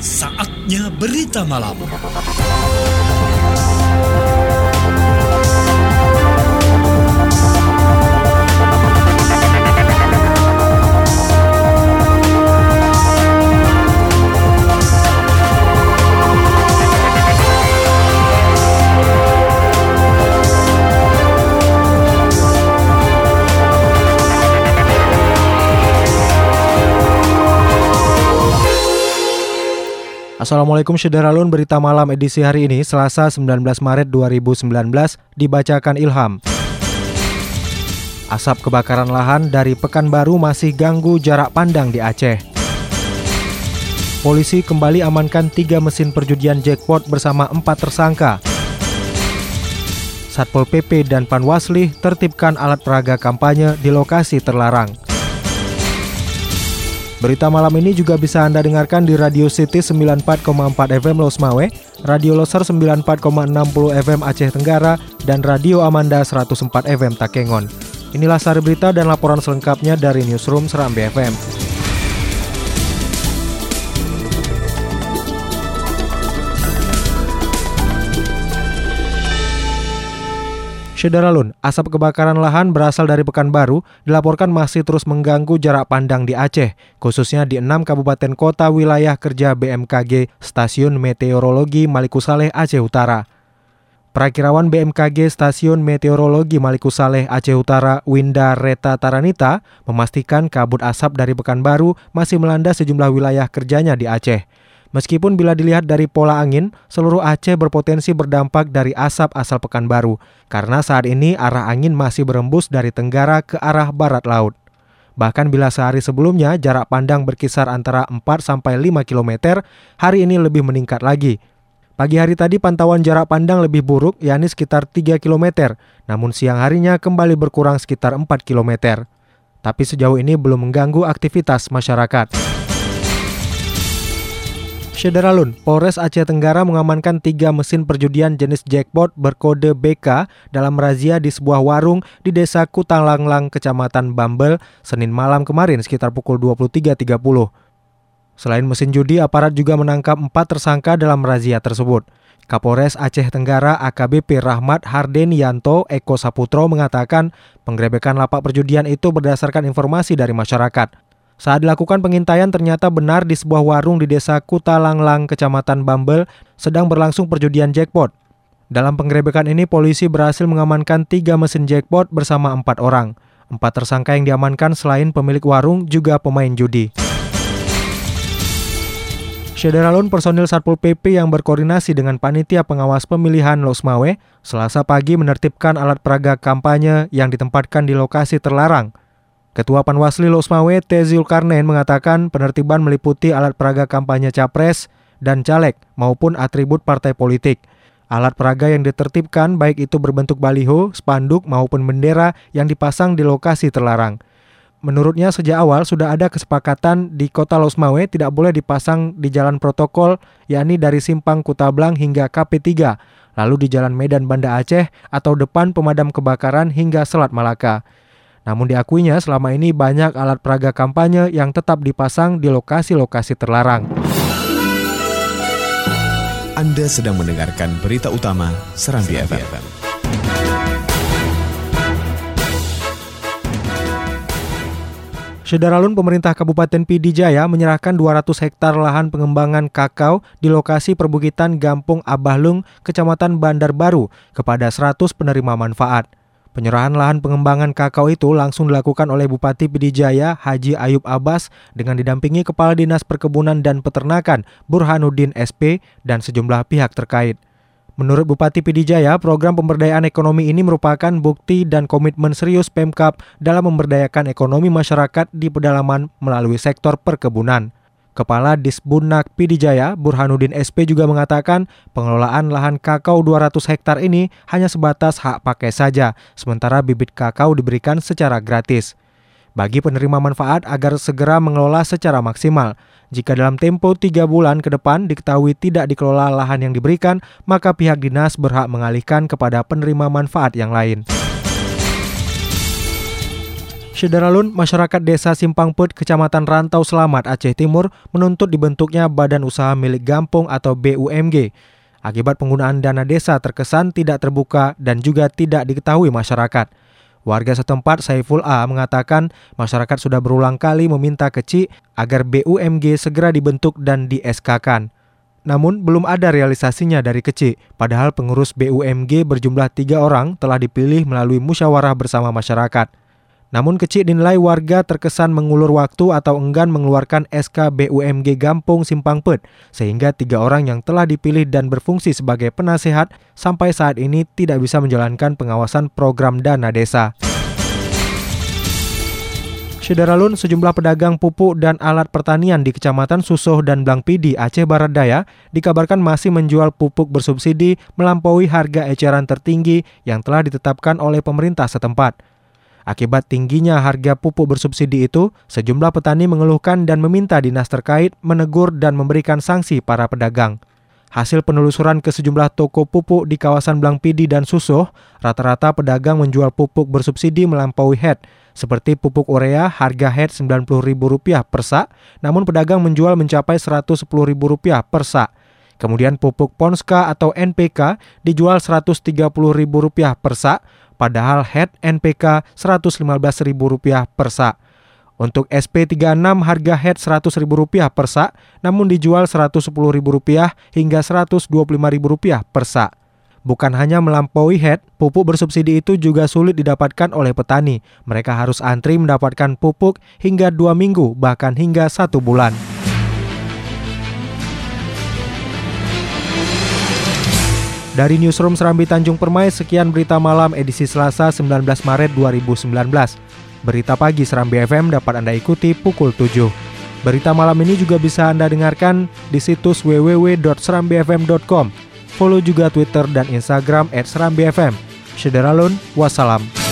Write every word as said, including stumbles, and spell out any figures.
Saatnya berita malam. Assalamualaikum Syederalun, berita malam edisi hari ini Selasa sembilan belas Maret dua ribu sembilan belas dibacakan Ilham. Asap kebakaran lahan dari Pekanbaru masih ganggu jarak pandang di Aceh. Polisi kembali amankan tiga mesin perjudian jackpot bersama empat tersangka. Satpol P P dan Panwaslih tertibkan alat peraga kampanye di lokasi terlarang. Berita malam ini juga bisa Anda dengarkan di Radio City sembilan puluh empat koma empat F M Losmawe, Radio Loser sembilan puluh empat koma enam puluh F M Aceh Tenggara, dan Radio Amanda seratus empat F M Takengon. Inilah sari berita dan laporan selengkapnya dari Newsroom Serambi F M. Syederalun, asap kebakaran lahan berasal dari Pekanbaru dilaporkan masih terus mengganggu jarak pandang di Aceh, khususnya di enam kabupaten kota wilayah kerja B M K G Stasiun Meteorologi Maluku Saleh Aceh Utara. Perakirawan B M K G Stasiun Meteorologi Maluku Saleh Aceh Utara, Winda Reta Taranita, memastikan kabut asap dari Pekanbaru masih melanda sejumlah wilayah kerjanya di Aceh. Meskipun bila dilihat dari pola angin, seluruh Aceh berpotensi berdampak dari asap asal Pekanbaru, karena saat ini arah angin masih berembus dari tenggara ke arah barat laut. Bahkan bila sehari sebelumnya jarak pandang berkisar antara empat sampai lima kilometer, hari ini lebih meningkat lagi. Pagi hari tadi pantauan jarak pandang lebih buruk, yakni sekitar tiga kilometer, namun siang harinya kembali berkurang sekitar empat kilometer. Tapi sejauh ini belum mengganggu aktivitas masyarakat. Syederalun, Polres Aceh Tenggara mengamankan tiga mesin perjudian jenis jackpot berkode B K dalam razia di sebuah warung di Desa Kutalanglang, Kecamatan Bambel, Senin malam kemarin sekitar pukul dua puluh tiga tiga puluh. Selain mesin judi, aparat juga menangkap empat tersangka dalam razia tersebut. Kapolres Aceh Tenggara A K B P Rahmat Hardenianto Eko Saputro mengatakan penggerebekan lapak perjudian itu berdasarkan informasi dari masyarakat. Saat dilakukan pengintaian ternyata benar di sebuah warung di Desa Kutalanglang, Kecamatan Bambel, sedang berlangsung perjudian jackpot. Dalam penggerebekan ini, polisi berhasil mengamankan tiga mesin jackpot bersama empat orang. Empat tersangka yang diamankan selain pemilik warung juga pemain judi. Syederalun, personil Satpol P P yang berkoordinasi dengan Panitia Pengawas Pemilihan Losmawe, Selasa pagi menertibkan alat peraga kampanye yang ditempatkan di lokasi terlarang. Ketua Panwaslih Losmawe T. Zulkarnain mengatakan penertiban meliputi alat peraga kampanye capres dan caleg maupun atribut partai politik. Alat peraga yang ditertibkan baik itu berbentuk baliho, spanduk maupun bendera yang dipasang di lokasi terlarang. Menurutnya sejak awal sudah ada kesepakatan di Kota Losmawe tidak boleh dipasang di jalan protokol, yakni dari Simpang Kutablang hingga K P tiga, lalu di Jalan Medan Banda Aceh atau depan pemadam kebakaran hingga Selat Malaka. Namun diakuinya selama ini banyak alat peraga kampanye yang tetap dipasang di lokasi-lokasi terlarang. Anda sedang mendengarkan berita utama Serambi F M. Syederalun, pemerintah Kabupaten Pidijaya menyerahkan dua ratus hektar lahan pengembangan kakao di lokasi perbukitan Gampung Abahlung, Kecamatan Bandar Baru kepada seratus penerima manfaat. Penyerahan lahan pengembangan kakao itu langsung dilakukan oleh Bupati Pidijaya Haji Ayub Abbas dengan didampingi Kepala Dinas Perkebunan dan Peternakan Burhanuddin S P dan sejumlah pihak terkait. Menurut Bupati Pidijaya, program pemberdayaan ekonomi ini merupakan bukti dan komitmen serius Pemkab dalam memberdayakan ekonomi masyarakat di pedalaman melalui sektor perkebunan. Kepala Disbunak Pidijaya, Burhanuddin S P juga mengatakan pengelolaan lahan kakao dua ratus hektar ini hanya sebatas hak pakai saja, sementara bibit kakao diberikan secara gratis. Bagi penerima manfaat agar segera mengelola secara maksimal. Jika dalam tempo tiga bulan ke depan diketahui tidak dikelola lahan yang diberikan, maka pihak dinas berhak mengalihkan kepada penerima manfaat yang lain. Syederalun, masyarakat desa Simpangput, Kecamatan Rantau Selamat, Aceh Timur menuntut dibentuknya Badan Usaha Milik Gampung atau B U M G. Akibat penggunaan dana desa terkesan tidak terbuka dan juga tidak diketahui masyarakat. Warga setempat Saiful A mengatakan masyarakat sudah berulang kali meminta kecil agar B U M G segera dibentuk dan di S K-kan. Namun belum ada realisasinya dari kecil, padahal pengurus B U M G berjumlah tiga orang telah dipilih melalui musyawarah bersama masyarakat. Namun kecil dinilai warga terkesan mengulur waktu atau enggan mengeluarkan S K B U M G Gampung Simpangput, sehingga tiga orang yang telah dipilih dan berfungsi sebagai penasehat sampai saat ini tidak bisa menjalankan pengawasan program dana desa. Syederalun, sejumlah pedagang pupuk dan alat pertanian di Kecamatan Susoh dan Blangpidi, Aceh Barat Daya, dikabarkan masih menjual pupuk bersubsidi melampaui harga eceran tertinggi yang telah ditetapkan oleh pemerintah setempat. Akibat tingginya harga pupuk bersubsidi itu, sejumlah petani mengeluhkan dan meminta dinas terkait menegur dan memberikan sanksi para pedagang. Hasil penelusuran ke sejumlah toko pupuk di kawasan Blangpidi dan Susoh, rata-rata pedagang menjual pupuk bersubsidi melampaui head. Seperti pupuk urea, harga head sembilan puluh ribu rupiah per sak, namun pedagang menjual mencapai seratus sepuluh ribu rupiah per sak. Kemudian pupuk Ponska atau N P K dijual seratus tiga puluh ribu rupiah per sak, padahal head N P K seratus lima belas ribu rupiah per sak. Untuk S P tiga puluh enam harga head seratus ribu rupiah per sak, namun dijual seratus sepuluh ribu rupiah hingga seratus dua puluh lima ribu rupiah per sak. Bukan hanya melampaui head, pupuk bersubsidi itu juga sulit didapatkan oleh petani. Mereka harus antri mendapatkan pupuk hingga dua minggu, bahkan hingga satu bulan. Dari Newsroom Serambi Tanjung Permai, sekian berita malam edisi Selasa sembilan belas Maret dua ribu sembilan belas. Berita pagi Serambi F M dapat Anda ikuti pukul tujuh. Berita malam ini juga bisa Anda dengarkan di situs w w w dot serambi f m dot com. Follow juga Twitter dan Instagram et serambi f m. Syederalun, wassalam.